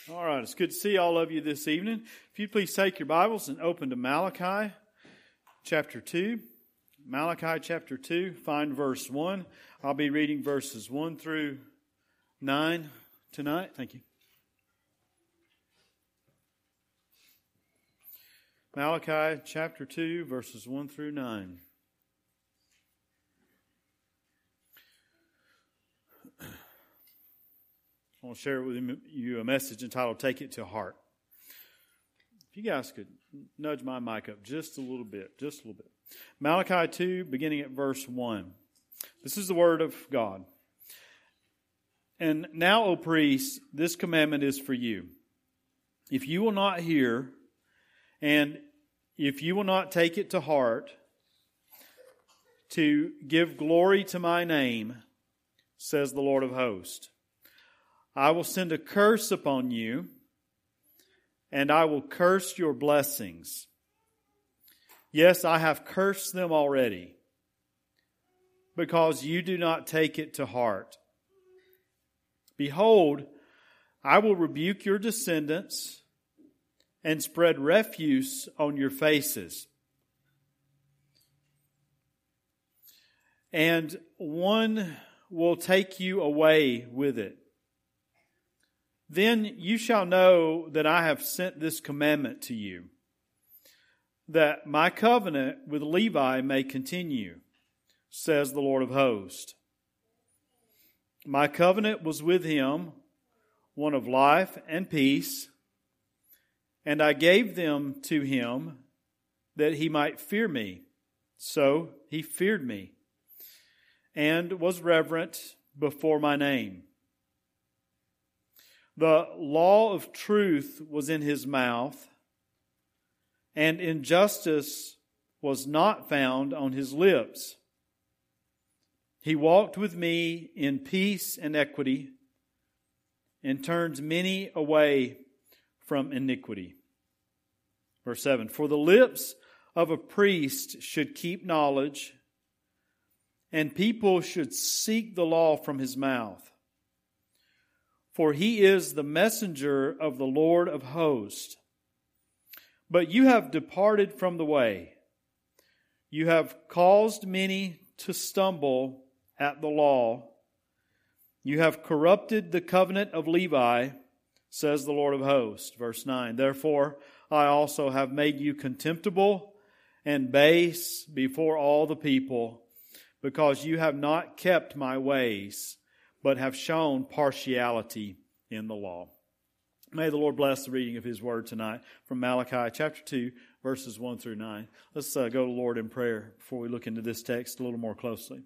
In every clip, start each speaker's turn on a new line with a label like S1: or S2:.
S1: All right, it's good to see all of you this evening. If you'd please take your Bibles and open to Malachi chapter 2. Malachi chapter 2, find verse 1. I'll be reading verses 1 through 9 tonight. Thank you. Malachi chapter 2, verses 1 through 9. I want to share with you a message entitled, Take It to Heart. If you guys could nudge my mic up just a little bit. Malachi 2, beginning at verse 1. This is the word of God. And now, O priests, this commandment is for you. If you will not hear, and if you will not take it to heart, to give glory to my name, says the Lord of hosts, I will send a curse upon you, and I will curse your blessings. Yes, I have cursed them already, because you do not take it to heart. Behold, I will rebuke your descendants and spread refuse on your faces. And one will take you away with it. Then you shall know that I have sent this commandment to you, that my covenant with Levi may continue, says the Lord of hosts. My covenant was with him, one of life and peace, and I gave them to him that he might fear me. So he feared me and was reverent before my name. The law of truth was in his mouth, and injustice was not found on his lips. He walked with me in peace and equity, and turned many away from iniquity. Verse 7, for the lips of a priest should keep knowledge, and people should seek the law from his mouth. For he is the messenger of the Lord of hosts. But you have departed from the way. You have caused many to stumble at the law. You have corrupted the covenant of Levi, says the Lord of hosts. Verse 9, therefore I also have made you contemptible and base before all the people, because you have not kept my ways, but have shown partiality in the law. May the Lord bless the reading of His Word tonight from Malachi chapter 2, verses 1 through 9. Let's go to the Lord in prayer before we look into this text a little more closely.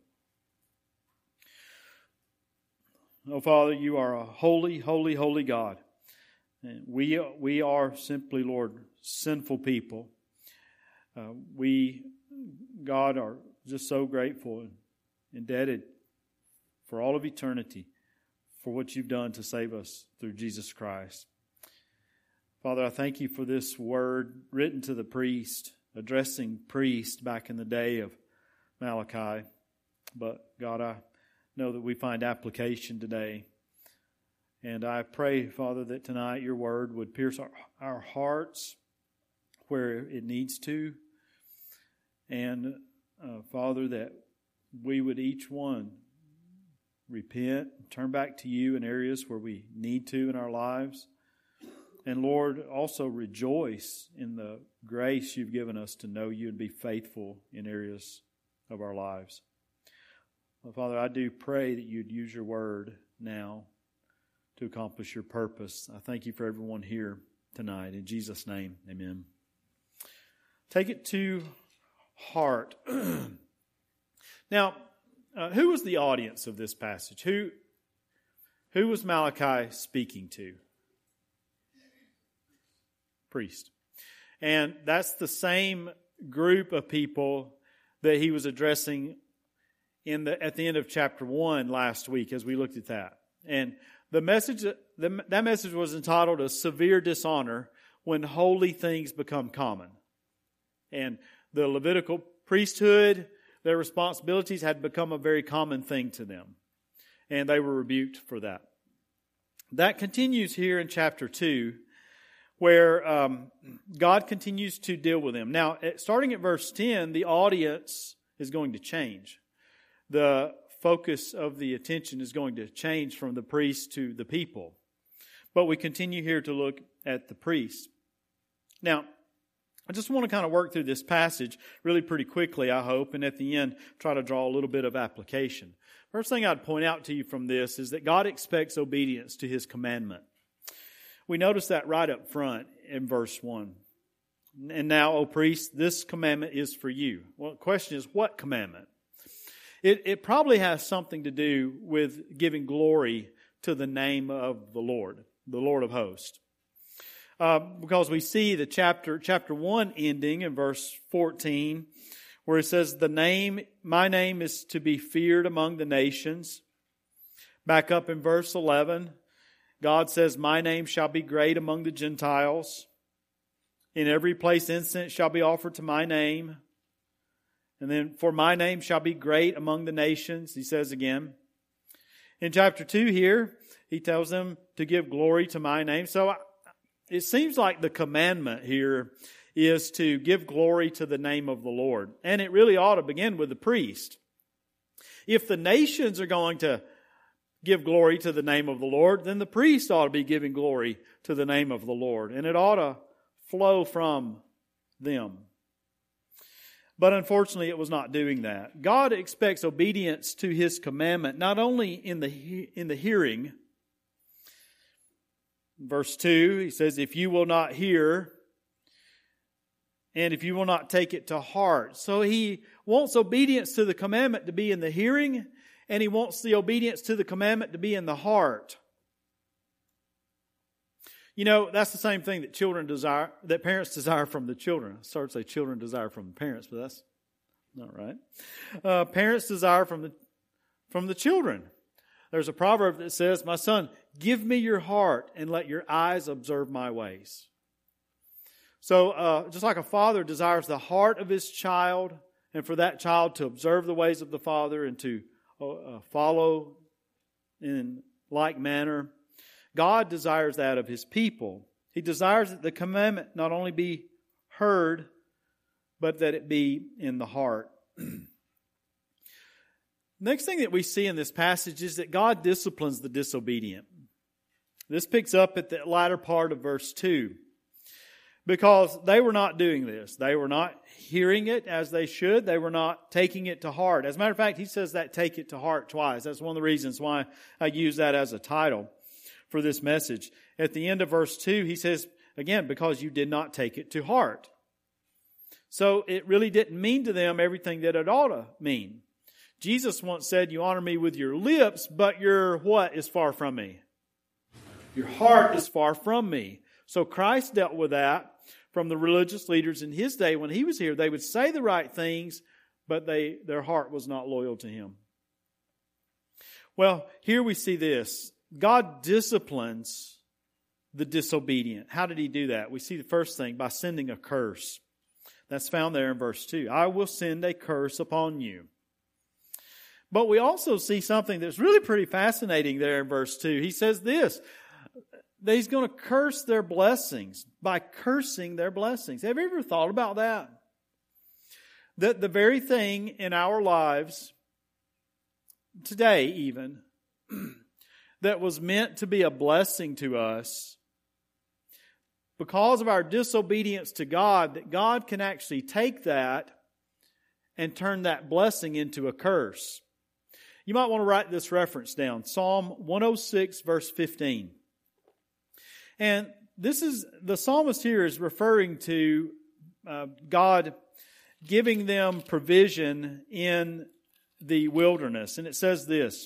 S1: Oh, Father, you are a holy, holy, holy God. And we are simply, Lord, sinful people. We, God, are just so grateful and indebted for all of eternity, for what you've done to save us through Jesus Christ. Father, I thank you for this word written to the priest, addressing priests back in the day of Malachi. But God, I know that we find application today. And I pray, Father, that tonight your word would pierce our hearts where it needs to. And Father, that we would each one repent, turn back to you in areas where we need to in our lives. And Lord, also rejoice in the grace you've given us to know you and be faithful in areas of our lives. Well, Father, I do pray that you'd use your word now to accomplish your purpose. I thank you for everyone here tonight. In Jesus' name, amen. Take it to heart. Now, who was the audience of this passage? Who was Malachi speaking to? Priest. And that's the same group of people that he was addressing at the end of chapter 1 last week as we looked at that. And the message that message was entitled A Severe Dishonor When Holy Things Become Common. And the Levitical priesthood, their responsibilities had become a very common thing to them. And they were rebuked for that. That continues here in chapter 2, where God continues to deal with them. Now, starting at verse 10, the audience is going to change. The focus of the attention is going to change from the priest to the people. But we continue here to look at the priest. Now, I just want to kind of work through this passage really pretty quickly, I hope, and at the end try to draw a little bit of application. First thing I'd point out to you from this is that God expects obedience to His commandment. We notice that right up front in verse 1. And now, O priest, this commandment is for you. Well, the question is, what commandment? It probably has something to do with giving glory to the name of the Lord of hosts. Because we see the chapter 1 ending in verse 14, where it says, my name is to be feared among the nations. Back up in verse 11, God says, my name shall be great among the Gentiles. In every place incense shall be offered to my name. And then, for my name shall be great among the nations, He says again. In chapter 2 here, He tells them to give glory to my name. So it seems like the commandment here is to give glory to the name of the Lord. And it really ought to begin with the priest. If the nations are going to give glory to the name of the Lord, then the priest ought to be giving glory to the name of the Lord. And it ought to flow from them. But unfortunately, it was not doing that. God expects obedience to His commandment, not only in the hearing. Verse 2, He says, if you will not hear, and if you will not take it to heart. So He wants obedience to the commandment to be in the hearing, and He wants the obedience to the commandment to be in the heart. You know, that's the same thing that parents desire from the children. I started to say children desire from the parents, but that's not right. Parents desire from the children. There's a proverb that says, my son, give me your heart and let your eyes observe my ways. So just like a father desires the heart of his child, and for that child to observe the ways of the father and to follow in like manner, God desires that of His people. He desires that the commandment not only be heard, but that it be in the heart. Next thing that we see in this passage is that God disciplines the disobedient. This picks up at the latter part of verse 2. Because they were not doing this. They were not hearing it as they should. They were not taking it to heart. As a matter of fact, He says that take it to heart twice. That's one of the reasons why I use that as a title for this message. At the end of verse 2, He says, again, because you did not take it to heart. So it really didn't mean to them everything that it ought to mean. Jesus once said, you honor me with your lips, but your what is far from me? Your heart is far from me. So Christ dealt with that from the religious leaders in His day. When He was here, they would say the right things, but their heart was not loyal to Him. Well, here we see this. God disciplines the disobedient. How did He do that? We see the first thing by sending a curse. That's found there in verse 2. I will send a curse upon you. But we also see something that's really pretty fascinating there in verse 2. He says this, that He's going to curse their blessings by cursing their blessings. Have you ever thought about that? That the very thing in our lives, today even, that was meant to be a blessing to us, because of our disobedience to God, that God can actually take that and turn that blessing into a curse. You might want to write this reference down. Psalm 106, verse 15. And the psalmist here is referring to God giving them provision in the wilderness. And it says this.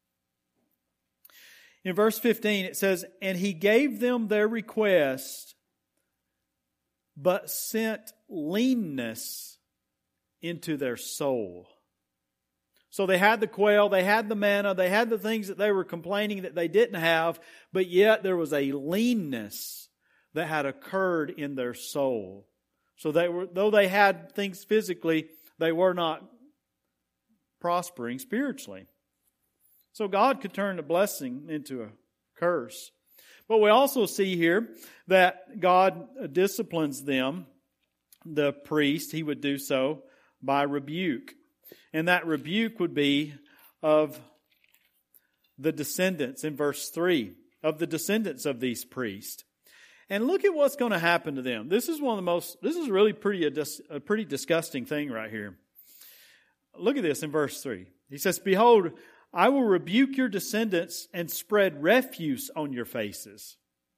S1: In verse 15 it says, and He gave them their request, but sent leanness into their soul. So they had the quail, they had the manna, they had the things that they were complaining that they didn't have, but yet there was a leanness that had occurred in their soul. So though they had things physically, they were not prospering spiritually. So God could turn a blessing into a curse. But we also see here that God disciplines them, the priest. He would do so by rebuke. And that rebuke would be of the descendants in verse 3, of the descendants of these priests. And look at what's going to happen to them. This is really a pretty disgusting thing right here. Look at this in verse 3. He says, "Behold, I will rebuke your descendants and spread refuse on your faces.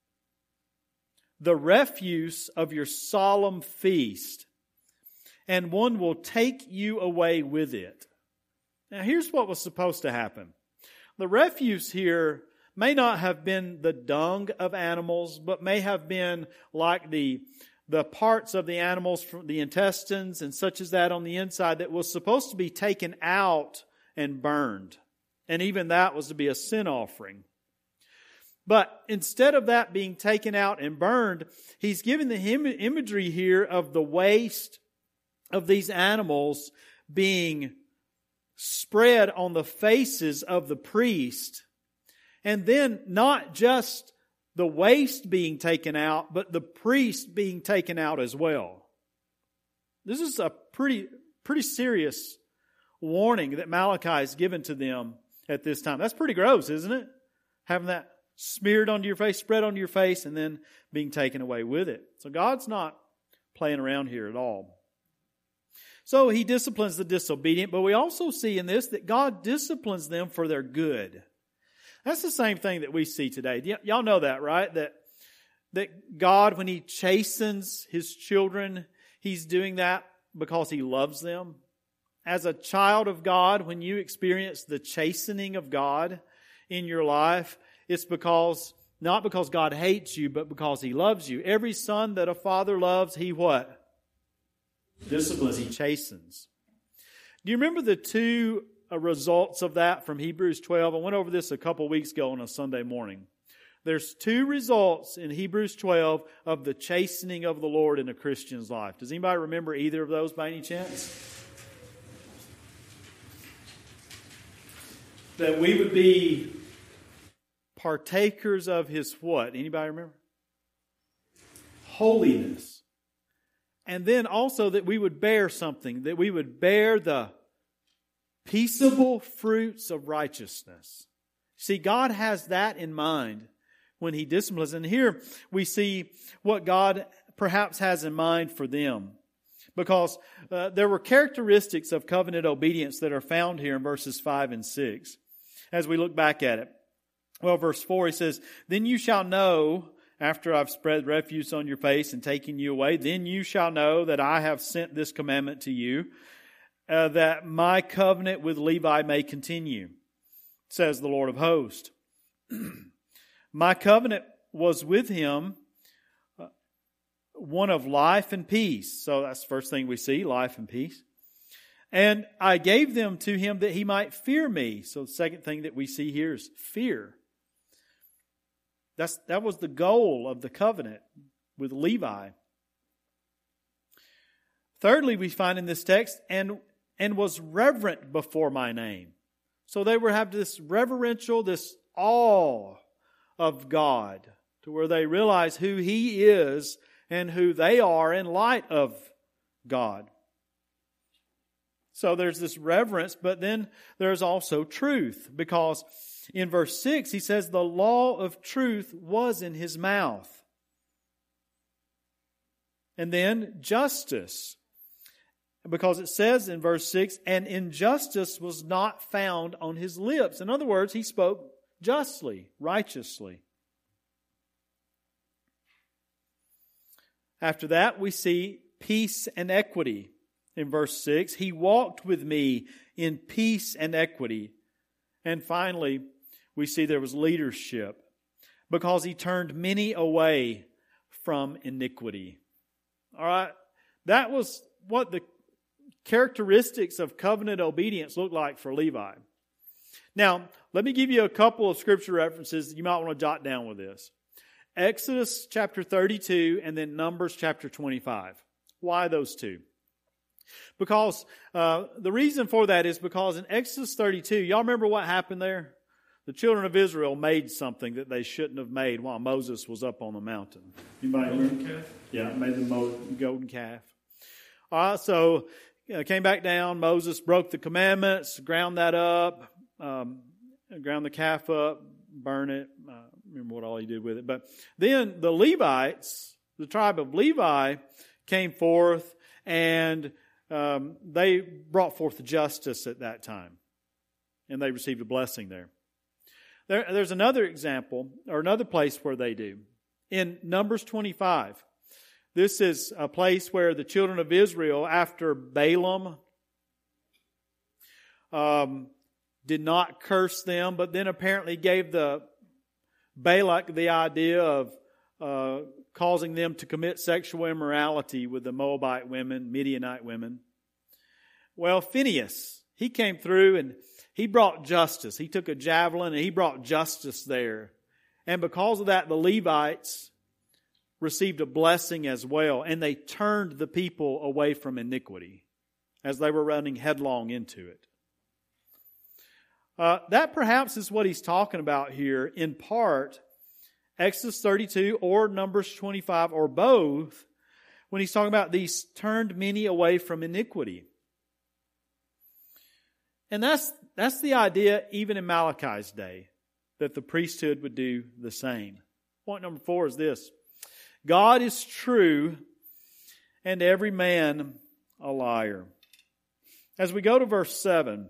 S1: The refuse of your solemn feast, and one will take you away with it." Now here's what was supposed to happen. The refuse here may not have been the dung of animals, but may have been like the parts of the animals, from the intestines and such as that on the inside, that was supposed to be taken out and burned. And even that was to be a sin offering. But instead of that being taken out and burned, he's given the imagery here of the waste of these animals being spread on the faces of the priest. And then not just the waste being taken out, but the priest being taken out as well. This is a pretty serious warning that Malachi has given to them at this time. That's pretty gross, isn't it? Having that smeared onto your face, spread onto your face, and then being taken away with it. So God's not playing around here at all. So He disciplines the disobedient, but we also see in this that God disciplines them for their good. That's the same thing that we see today. Y'all know that, right? That God, when He chastens His children, He's doing that because He loves them. As a child of God, when you experience the chastening of God in your life, it's not because God hates you, but because He loves you. Every son that a father loves, He what? Disciplines, He chastens. Do you remember the two results of that from Hebrews 12? I went over this a couple weeks ago on a Sunday morning. There's two results in Hebrews 12 of the chastening of the Lord in a Christian's life. Does anybody remember either of those by any chance? That we would be partakers of His what? Anybody remember? Holiness. And then also that we would bear something, that we would bear the peaceable fruits of righteousness. See, God has that in mind when He disciplines. And here we see what God perhaps has in mind for them. Because there were characteristics of covenant obedience that are found here in verses 5 and 6. As we look back at it. Well, verse 4, He says, "Then you shall know, after I've spread refuse on your face and taken you away, then you shall know that I have sent this commandment to you, that my covenant with Levi may continue, says the Lord of hosts. My covenant was with him, one of life and peace." So that's the first thing we see, life and peace. "And I gave them to him that he might fear me." So the second thing that we see here is fear. That was the goal of the covenant with Levi. Thirdly, we find in this text, and was reverent before my name. So they would have this reverential, this awe of God, to where they realize who He is and who they are in light of God. So there's this reverence, but then there's also truth, because in verse 6 He says the law of truth was in His mouth. And then justice, because it says in verse 6, "And injustice was not found on His lips." In other words, He spoke justly, righteously. After that, we see peace and equity. In verse 6, "He walked with me in peace and equity." And finally, we see there was leadership, because He turned many away from iniquity. All right, that was what the characteristics of covenant obedience looked like for Levi. Now, let me give you a couple of scripture references that you might want to jot down with this. Exodus chapter 32 and then Numbers chapter 25. Why those two? Because the reason for that is because in Exodus 32, y'all remember what happened there? The children of Israel made something that they shouldn't have made while Moses was up on the mountain. Anybody remember? Yeah, made the golden calf. All right, so came back down. Moses broke the commandments, ground that up, ground the calf up, burn it. I don't remember what all he did with it. But then the Levites, the tribe of Levi, came forth and they brought forth justice at that time. And they received a blessing there. There's another example, or another place where they do. In Numbers 25, this is a place where the children of Israel, after Balaam did not curse them, but then apparently gave the Balak the idea of causing them to commit sexual immorality with the Moabite women, Midianite women. Well, Phinehas, he came through and he brought justice. He took a javelin and he brought justice there. And because of that, the Levites received a blessing as well. And they turned the people away from iniquity as they were running headlong into it. That perhaps is what he's talking about here, in part, Exodus 32 or Numbers 25 or both, when he's talking about these turned many away from iniquity. And that's the idea even in Malachi's day, that the priesthood would do the same. Point number 4 is this: God is true and every man a liar. As we go to verse 7,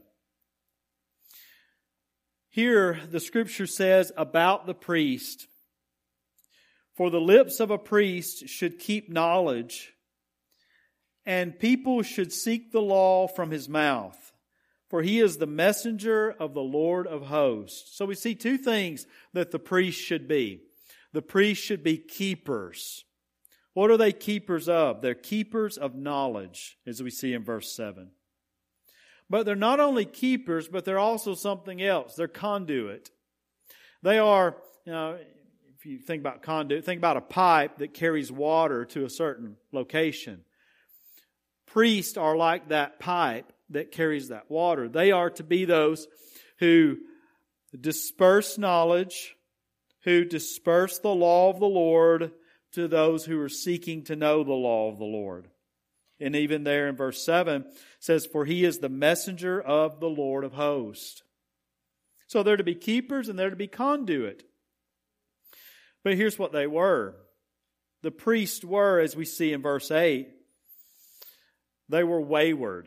S1: here the Scripture says about the priest, "For the lips of a priest should keep knowledge, and people should seek the law from his mouth. For he is the messenger of the Lord of hosts." So we see two things that the priest should be. The priest should be keepers. What are they keepers of? They're keepers of knowledge, as we see in verse 7. But they're not only keepers, but they're also something else. They're conduit. They are, if you think about conduit, think about a pipe that carries water to a certain location. Priests are like that pipe that carries that water. They are to be those who disperse knowledge, who disperse the law of the Lord to those who are seeking to know the law of the Lord. And even there in verse 7 it says, "For he is the messenger of the Lord of hosts." So they're to be keepers and they're to be conduit. But here's what they were. The priests were, as we see in verse 8, they were wayward.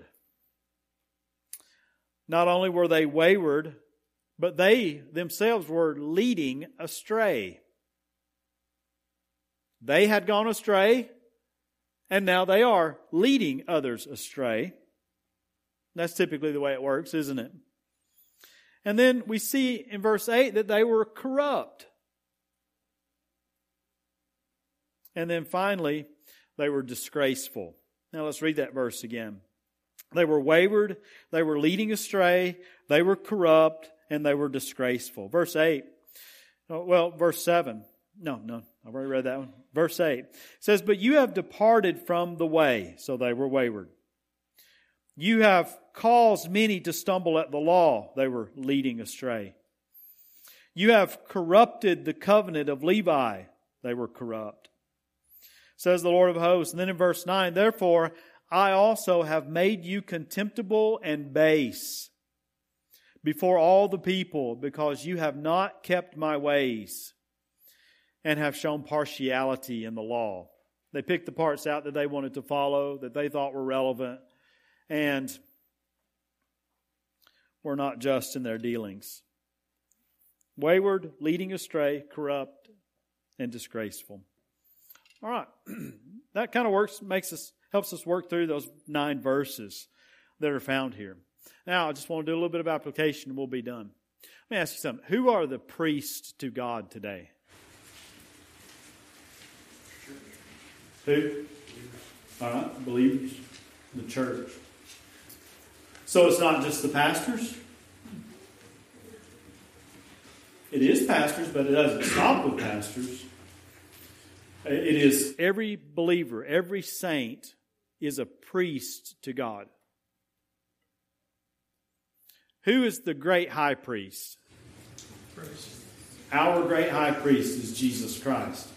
S1: Not only were they wayward, but they themselves were leading astray. They had gone astray, and now they are leading others astray. That's typically the way it works, isn't it? And then we see in verse 8 that they were corrupt. And then finally, they were disgraceful. Now let's read that verse again. They were wayward, they were leading astray, they were corrupt, and they were disgraceful. Verse 7. No, I've already read that one. Verse 8 says, "But you have departed from the way." So they were wayward. "You have caused many to stumble at the law." They were leading astray. "You have corrupted the covenant of Levi." They were corrupt. Says the Lord of hosts. And then in verse 9, "Therefore I also have made you contemptible and base before all the people, because you have not kept my ways and have shown partiality in the law." They picked the parts out that they wanted to follow, that they thought were relevant, and were not just in their dealings. Wayward, leading astray, corrupt, and disgraceful. All right. That kind of helps us work through those 9 verses that are found here. Now, I just want to do a little bit of application and we'll be done. Let me ask you something. Who are the priests to God today? Who? All right, believers. The church. So it's not just the pastors? It is pastors, but it doesn't stop with pastors. It is every believer, every saint is a priest to God. Who is the great high priest? Our great high priest is Jesus Christ.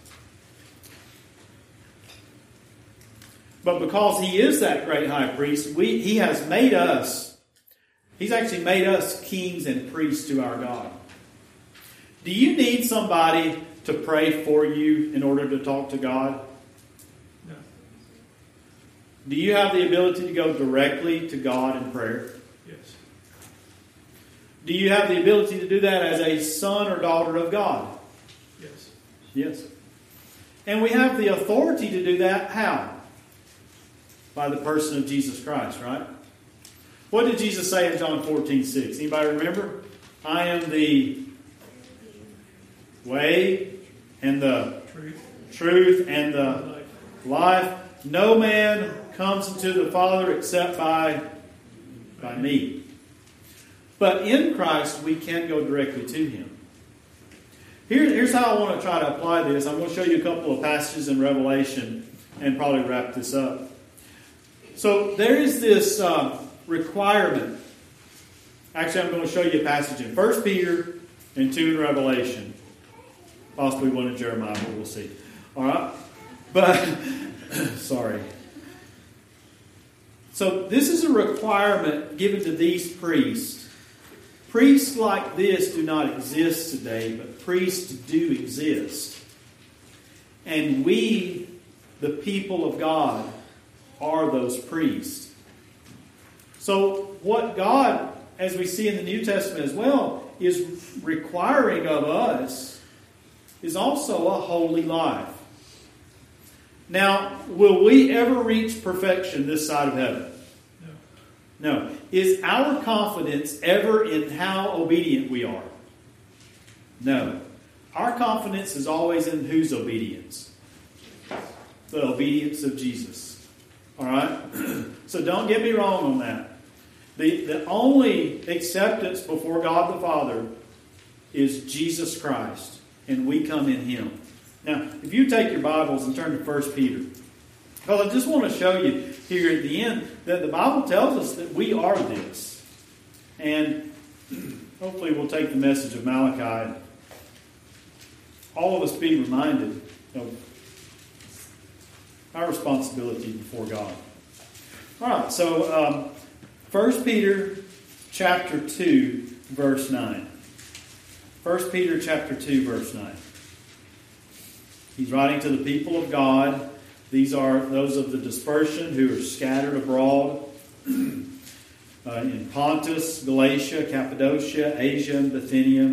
S1: But because he is that great high priest, he has made us, he's actually made us kings and priests to our God. Do you need somebody to pray for you in order to talk to God?
S2: No.
S1: Do you have the ability to go directly to God in prayer?
S2: Yes.
S1: Do you have the ability to do that as a son or daughter of God?
S2: Yes.
S1: Yes. And we have the authority to do that how? By the person of Jesus Christ, right? What did Jesus say in John 14:6? Anybody remember? I am the way and the truth and the life. No man comes into the Father except by me. But in Christ, we can go directly to him. Here's how I want to try to apply this. I'm going to show you a couple of passages in Revelation and probably wrap this up. So there is this requirement. Actually, I'm going to show you a passage in 1 Peter and 2 in Revelation. Possibly one in Jeremiah, but we'll see. All right? But, sorry. So this is a requirement given to these priests. Priests like this do not exist today, but priests do exist. And we, the people of God, are those priests. So what God, as we see in the New Testament as well, is requiring of us is also a holy life. Now, will we ever reach perfection this side of heaven? No. Is our confidence ever in how obedient we are? No. Our confidence is always in whose obedience? The obedience of Jesus. All right? So don't get me wrong on that. The only acceptance before God the Father is Jesus Christ, and we come in him. Now, if you take your Bibles and turn to 1 Peter, well, I just want to show you here at the end that the Bible tells us that we are this. And hopefully we'll take the message of Malachi and all of us be reminded of our responsibility before God. All right, so 1 Peter chapter 2, verse 9. 1 Peter chapter 2, verse 9. He's writing to the people of God. These are those of the dispersion who are scattered abroad in Pontus, Galatia, Cappadocia, Asia, and Bithynia.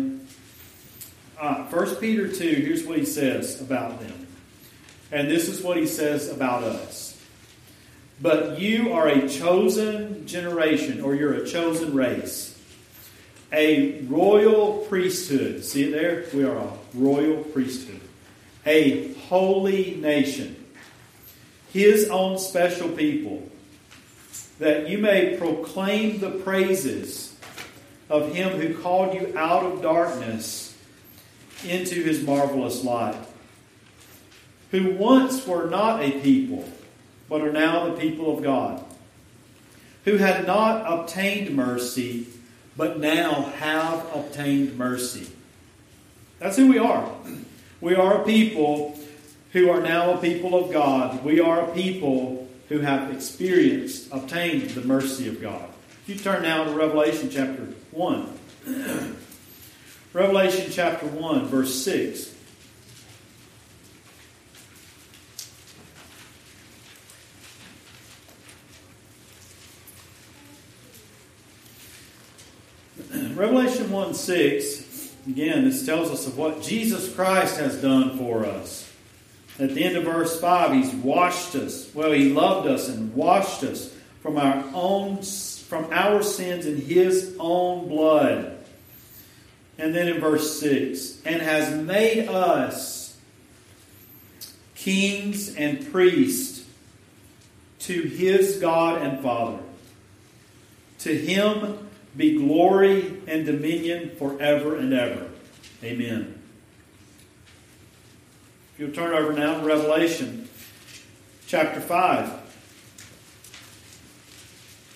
S1: 1 Peter 2, here's what he says about them. And this is what he says about us. But you are a chosen generation, or you're a chosen race. A royal priesthood. See it there? We are a royal priesthood. A holy nation. His own special people. That you may proclaim the praises of him who called you out of darkness into his marvelous light. Who once were not a people, but are now the people of God. Who had not obtained mercy, but now have obtained mercy. That's who we are. We are a people who are now a people of God. We are a people who have obtained the mercy of God. If you turn now to Revelation chapter 1. Revelation chapter 1, verse 6. Revelation 1:6, again, this tells us of what Jesus Christ has done for us. At the end of verse 5, he's washed us. Well, he loved us and washed us from our sins in his own blood. And then in verse 6, and has made us kings and priests to his God and Father. To him be glory and dominion forever and ever. Amen. If you'll turn over now to Revelation chapter 5,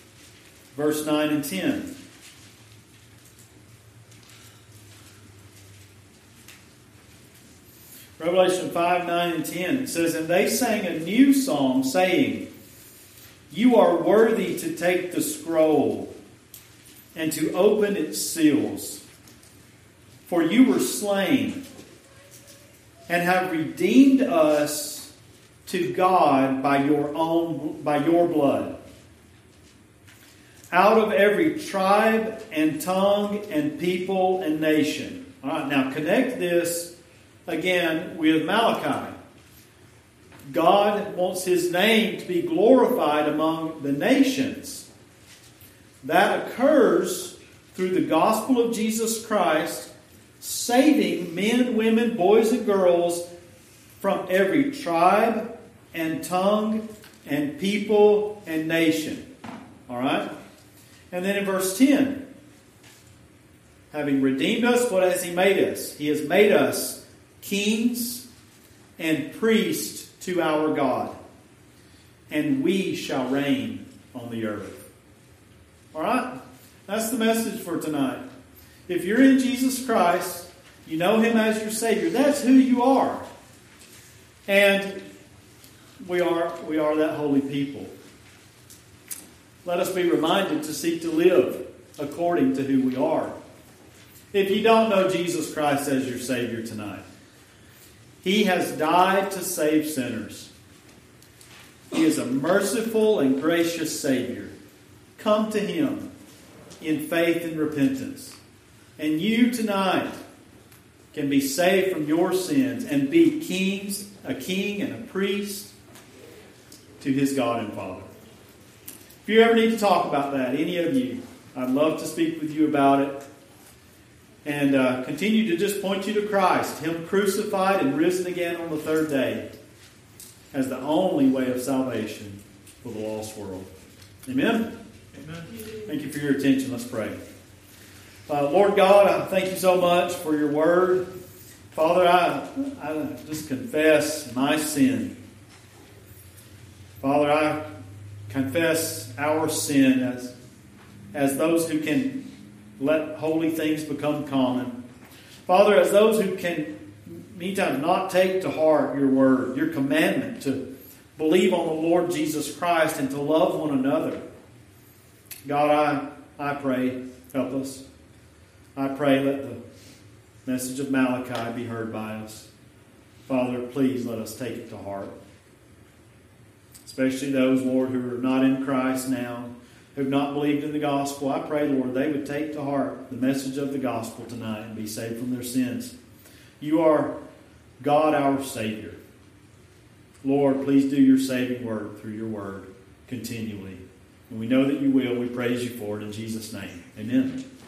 S1: verse 9 and 10. Revelation 5, 9, and 10. It says, "And they sang a new song, saying, 'You are worthy to take the scroll and to open its seals. For you were slain and have redeemed us to God by your blood, out of every tribe and tongue and people and nation.'" All right, now connect this again with Malachi. God wants His name to be glorified among the nations. That occurs through the gospel of Jesus Christ, saving men, women, boys, and girls from every tribe and tongue and people and nation. All right? And then in verse 10, having redeemed us, what has He made us? He has made us kings and priests to our God, and we shall reign on the earth. All right? That's the message for tonight. If you're in Jesus Christ, you know Him as your Savior. That's who you are. And we are that holy people. Let us be reminded to seek to live according to who we are. If you don't know Jesus Christ as your Savior tonight, He has died to save sinners. He is a merciful and gracious Savior. Come to Him in faith and repentance. And you tonight can be saved from your sins and be a king and a priest to His God and Father. If you ever need to talk about that, any of you, I'd love to speak with you about it. And continue to just point you to Christ, Him crucified and risen again on the third day, as the only way of salvation for the lost world. Amen?
S2: Amen.
S1: Thank you for your attention. Let's pray. Lord God, I thank you so much for your word. Father, I just confess my sin. Father, I confess our sin as those who can let holy things become common. Father, as those who can many times not take to heart your word, your commandment to believe on the Lord Jesus Christ and to love one another. God, I pray, help us. I pray let the message of Malachi be heard by us. Father, please let us take it to heart. Especially those, Lord, who are not in Christ now, who have not believed in the gospel. I pray, Lord, they would take to heart the message of the gospel tonight and be saved from their sins. You are God, our Savior. Lord, please do your saving work through your word continually. And we know that you will. We praise you for it in Jesus' name. Amen.